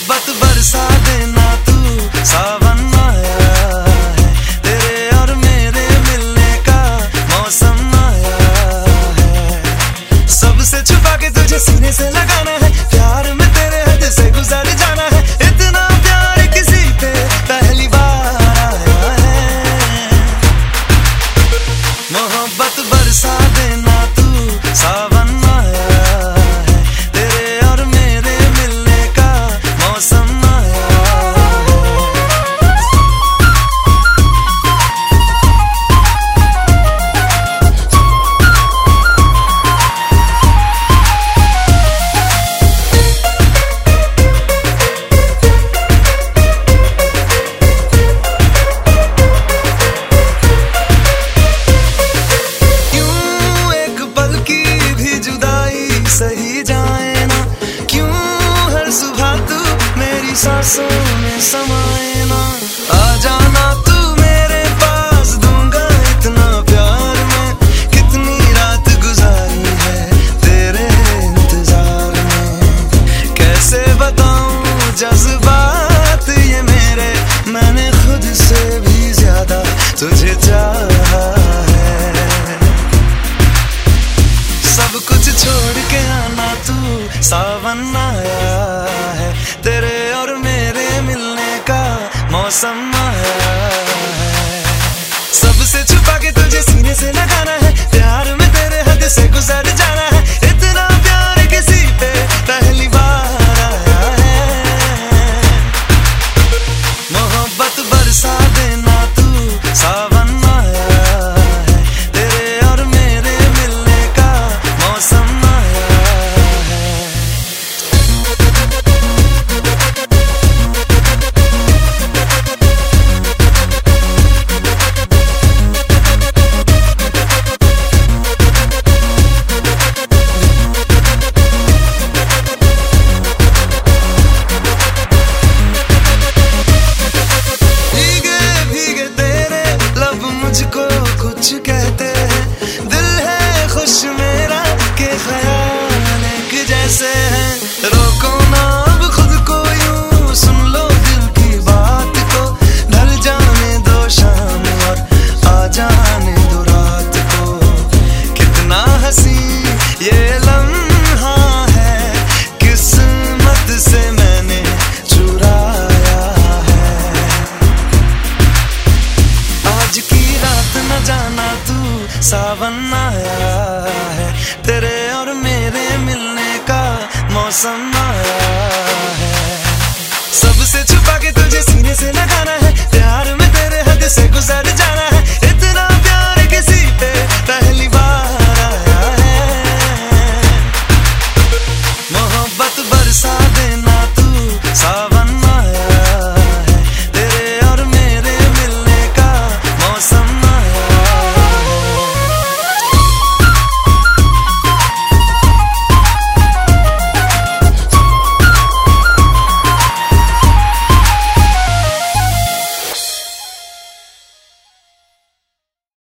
मोहब्बत बरसा देना तू, सावन आया है, तेरे और मेरे मिलने का मौसम आया है। सबसे छुपा के तुझे सीने से लगाना है, प्यार में तेरे हद से गुजर जाना है। इतना प्यार किसी पे पहली बार आया है। मोहब्बत बरसा देना तू, सावन आया है, तेरे और मेरे मिलने का मौसम आया सही जाए ना, क्यों हर सुबह तू मेरी सांसों में समाए ना। आ जाना तू मेरे पास, दूंगा इतना प्यार मैं, कितनी रात गुजारी है तेरे इंतजार में। कैसे बताऊं जज्बात ये मेरे, मैंने खुद से भी ज्यादा तुझे चाहा है। सब कुछ छोड़ के आना तू, सावन आया है, तेरे और मेरे मिलने का मौसम आया है। सबसे छुपा के तुझे सीने से लगाना है, प्यार में तेरे हद से गुजर जाना है। इतना प्यार किसी पे पहली बार आया है। मोहब्बत बरसा देना तू, सावन आया है, तेरे और मेरे मिलने का मौसम कुछ कहते हैं, दिल है खुश मेरा के ख्याल एक जैसे हैं। रोको ना अब खुद को यूं, सुन लो दिल की बात को, ढल जाने दो शाम और आ जाने दो रात को। कितना हंसी ये लम्हा है, किस्मत से मैंने चुराया है। आज की रात न जाना तू, सावन आया है, तेरे और मेरे मिलने का मौसम आया है। सबसे छुपा के तुझे सीने से लगाना है,